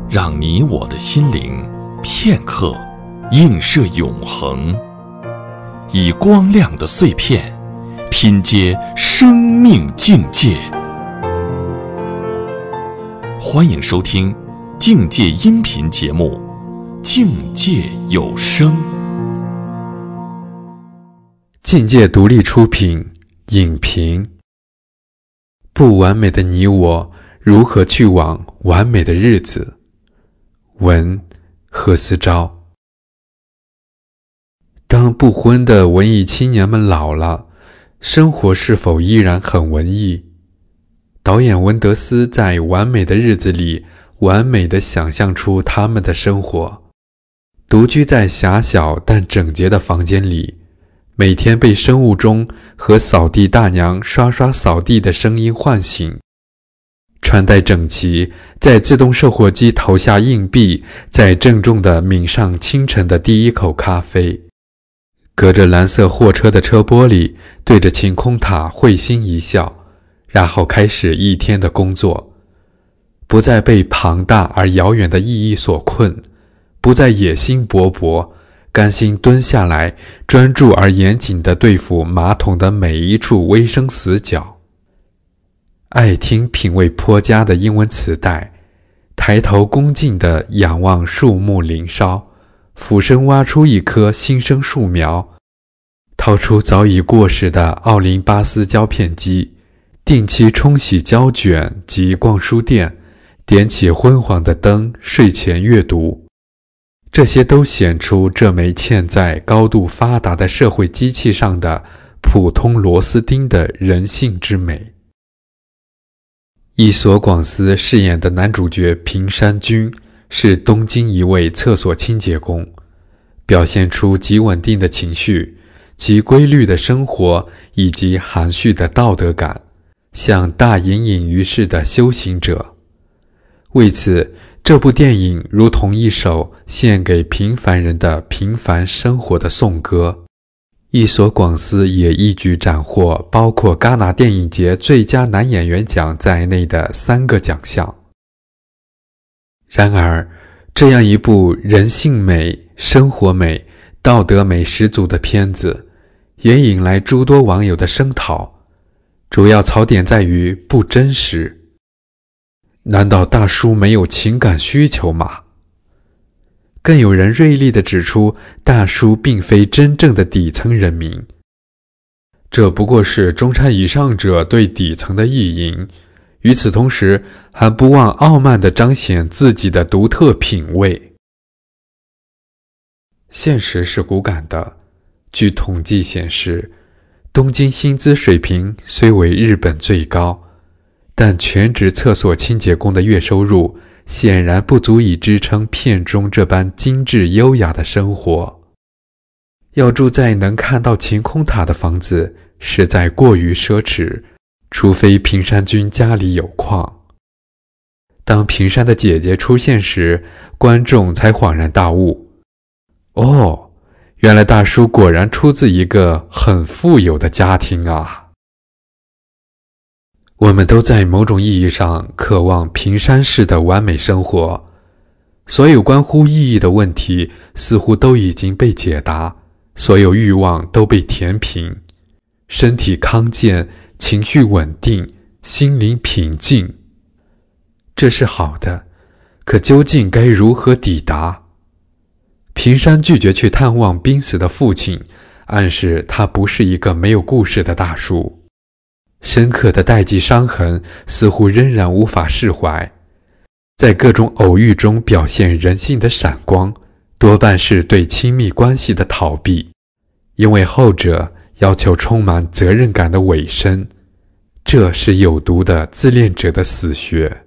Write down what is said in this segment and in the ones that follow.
让你我的心灵片刻映射永恒，以光亮的碎片拼接生命境界。欢迎收听境界音频节目《境界有声》。 境界独立出品，影评。不完美的你我，如何去往完美的日子？文：何思昭。当不婚的文艺青年们老了，生活是否依然很文艺？导演文德斯在《完美的日子》里完美地想象出他们的生活，独居在狭小但整洁的房间里，每天被生物钟和扫地大娘刷刷扫地的声音唤醒，穿戴整齐，在自动售货机投下硬币，再郑重地抿上清晨的第一口咖啡，隔着蓝色货车的车玻璃对着晴空塔会心一笑，然后开始一天的工作，不再被庞大而遥远的意义所困，不再野心勃勃，甘心蹲下来，专注而严谨地对付马桶的每一处微生死角。爱听品味颇佳的英文磁带，抬头恭敬地仰望树木林梢，俯身挖出一棵新生树苗，掏出早已过时的奥林巴斯胶片机，定期冲洗胶卷及逛书店，点起昏黄的灯，睡前阅读。这些都显出这枚嵌在高度发达的社会机器上的普通螺丝钉的人性之美。伊索广司饰演的男主角平山君是东京一位厕所清洁工，表现出极稳定的情绪、极规律的生活以及含蓄的道德感，像大隐隐于市的修行者。为此，这部电影如同一首献给平凡人的平凡生活的颂歌。伊索广司也一举斩获包括戛纳电影节最佳男演员奖在内的3个奖项。然而，这样一部人性美、生活美、道德美十足的片子，也引来诸多网友的声讨，主要槽点在于不真实。难道大叔没有情感需求吗？更有人锐利地指出，大叔并非真正的底层人民，这不过是中产以上者对底层的意淫，与此同时还不忘傲慢地彰显自己的独特品味。现实是骨感的，据统计显示，东京薪资水平虽为日本最高，但全职厕所清洁工的月收入显然不足以支撑片中这般精致优雅的生活。要住在能看到晴空塔的房子实在过于奢侈，除非平山君家里有矿。当平山的姐姐出现时，观众才恍然大悟，哦，原来大叔果然出自一个很富有的家庭啊。我们都在某种意义上渴望平山式的完美生活，所有关乎意义的问题似乎都已经被解答，所有欲望都被填平，身体康健，情绪稳定，心灵平静。这是好的，可究竟该如何抵达？平山拒绝去探望濒死的父亲，暗示他不是一个没有故事的大叔。深刻的代际伤痕似乎仍然无法释怀，在各种偶遇中表现人性的闪光，多半是对亲密关系的逃避，因为后者要求充满责任感的委身，这是有毒的自恋者的死穴。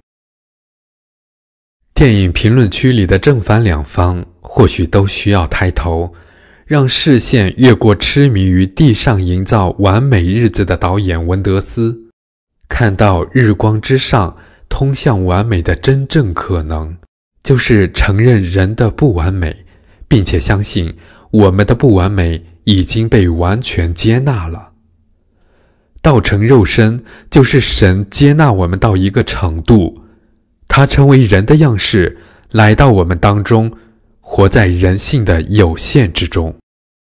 电影评论区里的正反两方或许都需要抬头，让视线越过痴迷于地上营造完美日子的导演文德斯，看到日光之上通向完美的真正可能，就是承认人的不完美，并且相信我们的不完美已经被完全接纳了。道成肉身，就是神接纳我们到一个程度，他成为人的样式， 来到我们当中，活在人性的有限之中。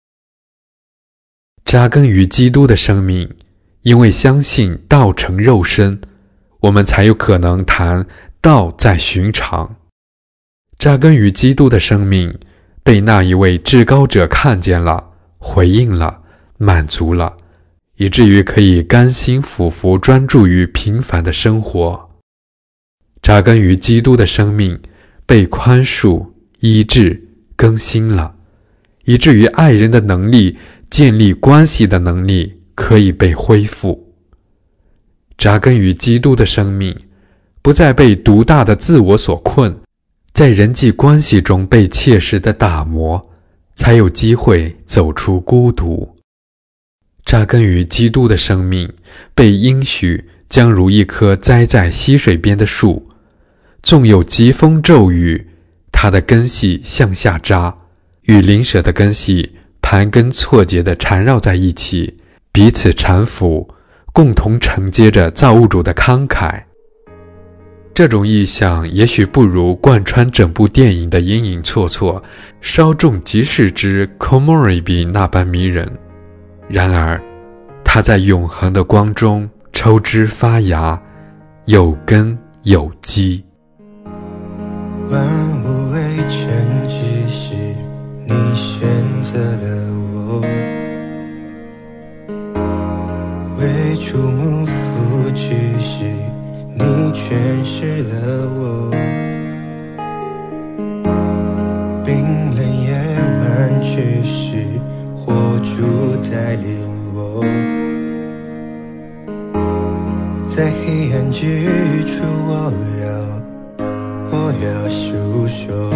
扎根于基督的生命，因为相信道成肉身，我们才有可能谈道在寻常。扎根于基督的生命，被那一位至高者看见了，回应了，满足了，以至于可以甘心俯伏专注于平凡的生活。扎根于基督的生命，被宽恕、医治、更新了，以至于爱人的能力、建立关系的能力可以被恢复。扎根于基督的生命，不再被独大的自我所困，在人际关系中被切实的打磨，才有机会走出孤独。扎根于基督的生命，被应许将如一棵栽在溪水边的树，纵有疾风骤雨，它的根系向下扎，与邻舍的根系盘根错节地缠绕在一起，彼此搀扶，共同承接着造物主的慷慨。这种意象也许不如贯穿整部电影的隐隐绰绰，稍纵即逝之 Komorebi 那般迷人，然而它在永恒的光中抽枝发芽，有根有基。 万物为全之时，你选择了我，为触目福之时，你诠释了我，冰冷夜晚之时，火烛带领我，在黑暗之处我要诉说，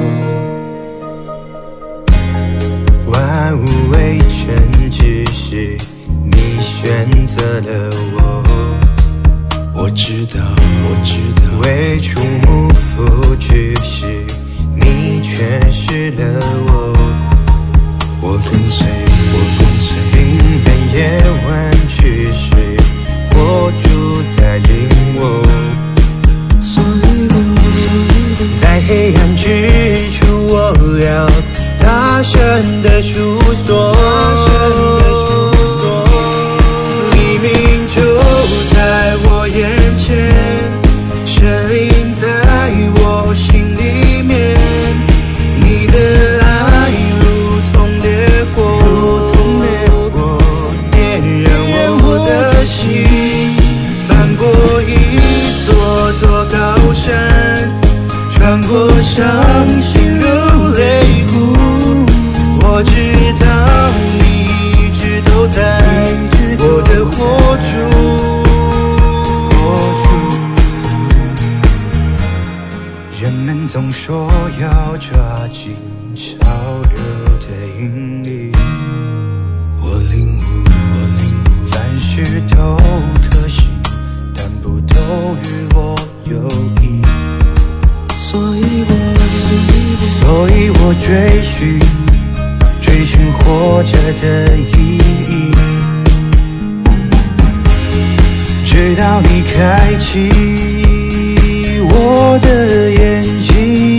万物为全之时，你选择了我知道，为触目福之时，你诠释了我跟随，冰冷夜晚之时，火烛带领我，在黑暗之处我要大声地诉说，黎明就在我眼前，神灵在我心里面，你的爱如同烈火，点燃我的心，翻过一座座高山，穿过伤心如泪湖，我知道你一直都在我的火烛。人们总说要抓紧潮流的引力，我领悟，凡事都可行，但不都与我有益。所以我追寻活着的意义，直到你开启我的眼睛，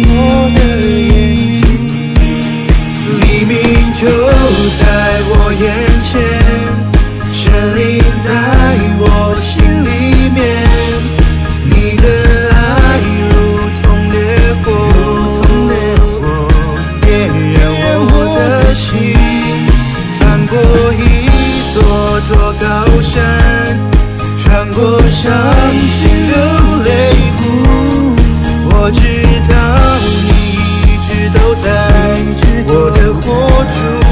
黎明就在我眼前，神灵在我心里面，你的爱如同烈火，点燃我的心，翻过一座座高山，穿过伤心如泪湖，我知道你一直都在我的火烛。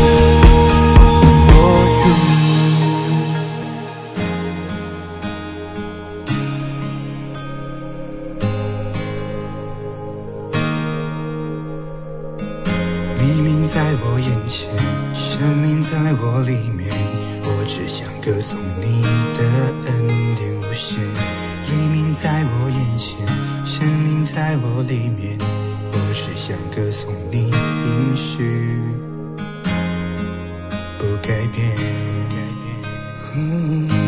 黎明在我眼前，神灵在我里面，我只想歌颂你的恩典无限。黎明在我眼前，神灵在我里面，我只想歌颂你应许不改变。